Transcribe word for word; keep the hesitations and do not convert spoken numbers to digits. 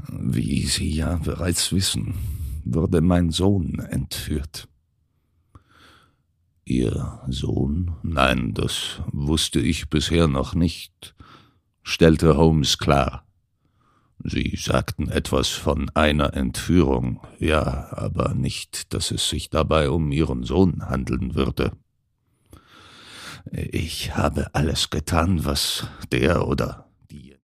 Wie Sie ja bereits wissen, wurde mein Sohn entführt. Ihr Sohn? Nein, das wusste ich bisher noch nicht, stellte Holmes klar. Sie sagten etwas von einer Entführung, ja, aber nicht, dass es sich dabei um Ihren Sohn handeln würde. Ich habe alles getan, was der oder